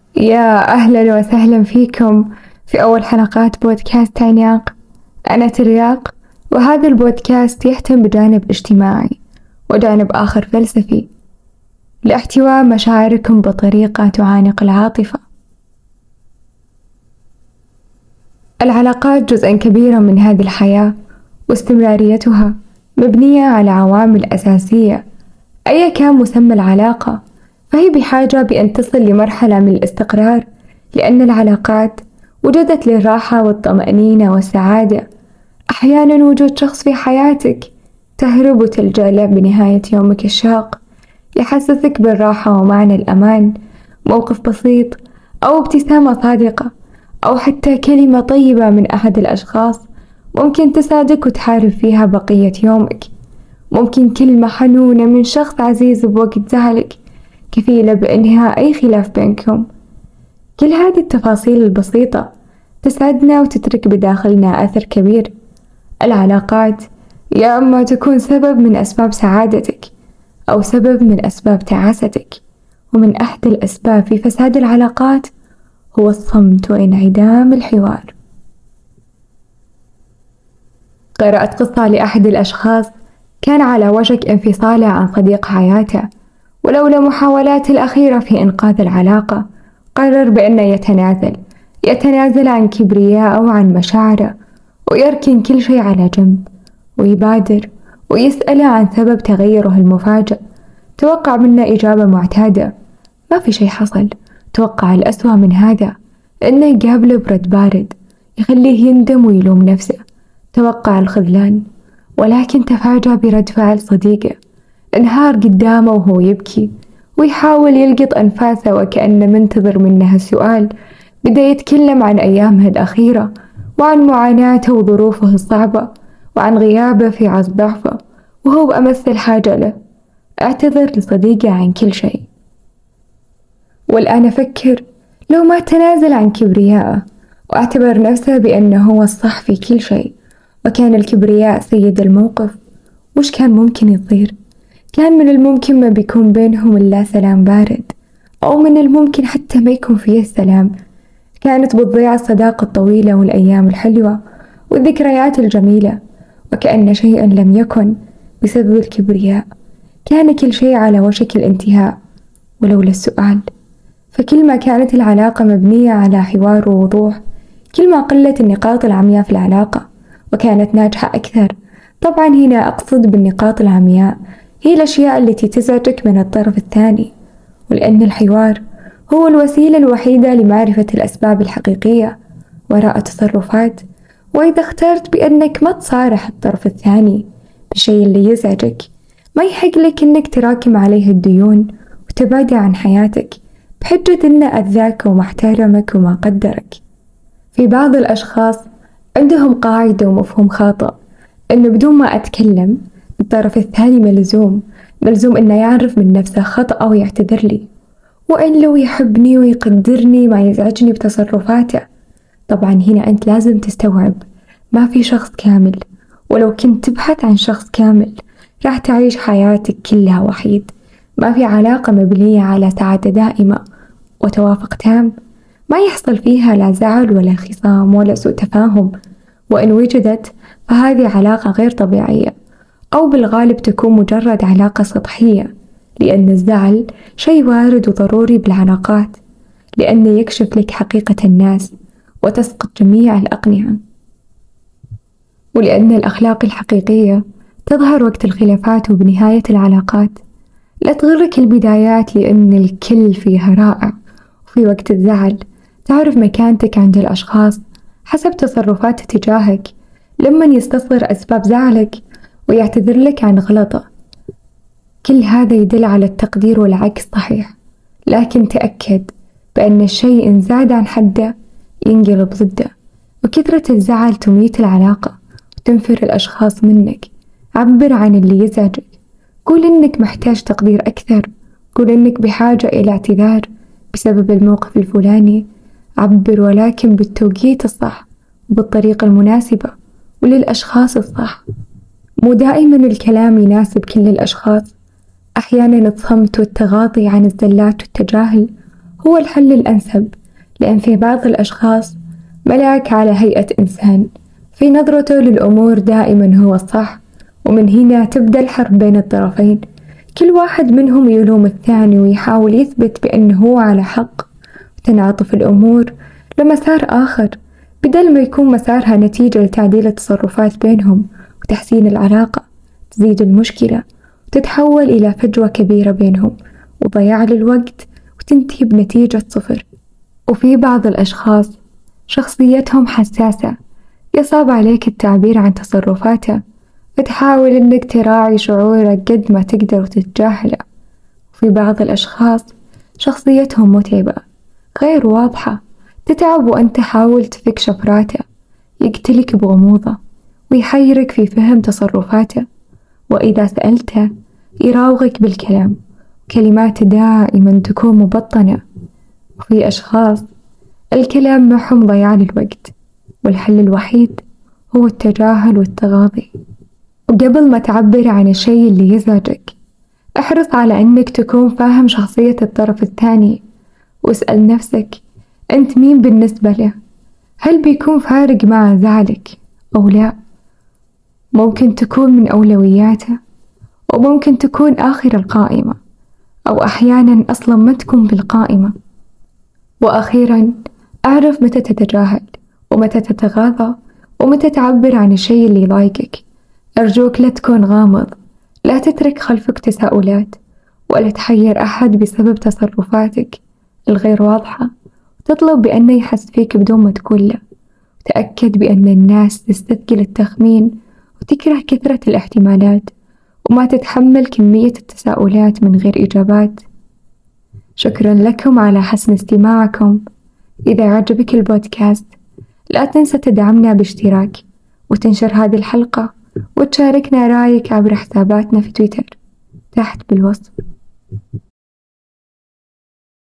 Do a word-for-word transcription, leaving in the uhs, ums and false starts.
يا أهلا وسهلا فيكم في أول حلقات بودكاست عناق. أنا ترياق، وهذا البودكاست يهتم بجانب اجتماعي وجانب آخر فلسفي لاحتواء مشاعركم بطريقة تعانق العاطفة. العلاقات جزءا كبيرا من هذه الحياة، واستمراريتها مبنية على عوامل أساسية. أيا كان مسمى العلاقة، فهي بحاجة بأن تصل لمرحلة من الاستقرار، لأن العلاقات وجدت للراحة والطمأنينة والسعادة. أحيانا وجود شخص في حياتك تهرب وتلجأ له بنهاية يومك الشاق، يحسسك بالراحة ومعنى الأمان. موقف بسيط أو ابتسامة صادقة أو حتى كلمة طيبة من أحد الأشخاص ممكن تساعدك وتحارب فيها بقية يومك. ممكن كلمة حنونة من شخص عزيز بوقت زعلك كفيلة بإنهاء أي خلاف بينكم. كل هذه التفاصيل البسيطة تسعدنا وتترك بداخلنا أثر كبير. العلاقات يا أما تكون سبب من أسباب سعادتك أو سبب من أسباب تعاستك، ومن أحد الأسباب في فساد العلاقات هو الصمت وانعدام الحوار. قرأت قصة لأحد الأشخاص كان على وشك انفصاله عن صديق حياته، ولولا محاولاته الأخيرة في إنقاذ العلاقة قرر بأنه يتنازل يتنازل عن كبرياءه وعن مشاعره، ويركن كل شيء على جنب، ويبادر ويسأله عن سبب تغيره المفاجئ. توقع منه إجابة معتادة: ما في شيء حصل. توقع الأسوأ من هذا، إنه يقابله برد بارد يخليه يندم ويلوم نفسه. توقع الخذلان، ولكن تفاجأ برد فعل صديقه. انهار قدامه وهو يبكي ويحاول يلقط أنفاسه وكأنه منتظر منها السؤال. بدأ يتكلم عن أيامه الأخيرة وعن معاناته وظروفه الصعبة وعن غيابه في عز ضعفه، وهو بأمس الحاجة له. اعتذر لصديقه عن كل شيء. والآن أفكر لو ما تنازل عن كبريائه واعتبر نفسه بأنه هو الصح في كل شيء، وكان الكبرياء سيد الموقف، وش كان ممكن يصير؟ كان من الممكن ما بيكون بينهم إلا سلام بارد، أو من الممكن حتى ما يكون فيه السلام. كانت بتضيع الصداقة الطويلة والأيام الحلوة والذكريات الجميلة، وكأن شيئا لم يكن بسبب الكبرياء. كان كل شيء على وشك الانتهاء، ولولا السؤال. فكل ما كانت العلاقة مبنية على حوار ووضوح، كل ما قلت النقاط العمياء في العلاقة وكانت ناجحة أكثر. طبعا هنا أقصد بالنقاط العمياء هي الأشياء التي تزعجك من الطرف الثاني، ولأن الحوار هو الوسيلة الوحيدة لمعرفة الأسباب الحقيقية وراء التصرفات. وإذا اخترت بأنك ما تصارح الطرف الثاني بالشيء اللي يزعجك، ما يحق لك أنك تراكم عليه الديون وتبعده عن حياتك بحجة أنه أذاك وما احترمك وما قدرك. في بعض الأشخاص عندهم قاعدة ومفهوم خاطئ، أنه بدون ما أتكلم الطرف الثاني ملزوم ملزوم أنه يعرف من نفسه خطأ ويعتذر لي، وإن لو يحبني ويقدرني ما يزعجني بتصرفاته. طبعا هنا أنت لازم تستوعب ما في شخص كامل، ولو كنت تبحث عن شخص كامل راح تعيش حياتك كلها وحيد. ما في علاقة مبنية على سعادة دائمة وتوافق تام ما يحصل فيها لا زعل ولا خصام ولا سوء تفاهم، وإن وجدت فهذه علاقة غير طبيعية، أو بالغالب تكون مجرد علاقة سطحية، لأن الزعل شيء وارد وضروري بالعلاقات، لأنه يكشف لك حقيقة الناس وتسقط جميع الأقنعة، ولأن الأخلاق الحقيقية تظهر وقت الخلافات وبنهاية العلاقات. لا تغرك البدايات، لأن الكل فيها رائع، وفي وقت الزعل تعرف مكانتك عند الأشخاص حسب تصرفاته تجاهك. لما يستصغر أسباب زعلك ويعتذر لك عن غلطه، كل هذا يدل على التقدير والعكس صحيح. لكن تأكد بأن الشيء إن زاد عن حده ينقلب ضده، وكثرة الزعل تميت العلاقة وتنفر الأشخاص منك. عبر عن اللي يزعجك، قول إنك محتاج تقدير أكثر، قول إنك بحاجة إلى اعتذار بسبب الموقف الفلاني. عبر ولكن بالتوقيت الصح وبالطريقة المناسبة وللأشخاص الصح. مو دائما الكلام يناسب كل الأشخاص. أحيانا الصمت والتغاضي عن الزلات والتجاهل هو الحل الأنسب، لأن في بعض الأشخاص ملاك على هيئة إنسان، في نظرته للأمور دائما هو الصح، ومن هنا تبدأ الحرب بين الطرفين، كل واحد منهم يلوم الثاني ويحاول يثبت بأنه هو على حق، وتنعطف الأمور لمسار آخر بدل ما يكون مسارها نتيجة لتعديل التصرفات بينهم وتحسين العلاقة. تزيد المشكلة وتتحول إلى فجوة كبيرة بينهم وضياع للوقت، وتنتهي بنتيجة صفر. وفي بعض الأشخاص شخصيتهم حساسة، يصعب عليك التعبير عن تصرفاته، فتحاول إنك تراعي شعورك قد ما تقدر وتتجاهله. وفي بعض الأشخاص شخصيتهم متعبة غير واضحة، تتعب وأنت تحاول تفك شفراته، يقتلك بغموضة ويحيرك في فهم تصرفاته، وإذا سألته يراوغك بالكلام، كلمات دائما تكون مبطنة. وفي أشخاص الكلام معهم ضياع للوقت، والحل الوحيد هو التجاهل والتغاضي. وقبل ما تعبر عن الشيء اللي يزعجك، احرص على أنك تكون فاهم شخصية الطرف الثاني، واسأل نفسك أنت مين بالنسبة له؟ هل بيكون فارق مع زعلك أو لا؟ ممكن تكون من أولوياته، وممكن تكون آخر القائمة، أو أحيانا أصلا ما تكون بالقائمة. وأخيرا أعرف متى تتجاهل ومتى تتغاضى ومتى تعبر عن الشيء اللي يضايقك. أرجوك لا تكون غامض، لا تترك خلفك تساؤلات، ولا تحير أحد بسبب تصرفاتك الغير واضحة، وتطلب بأنه يحس فيك بدون ما تقول له. تأكد بأن الناس تستثقل التخمين وتكره كثرة الاحتمالات، وما تتحمل كمية التساؤلات من غير إجابات. شكرا لكم على حسن استماعكم. إذا عجبك البودكاست لا تنسى تدعمنا باشتراك، وتنشر هذه الحلقة، وتشاركنا رأيك عبر حساباتنا في تويتر تحت بالوصف.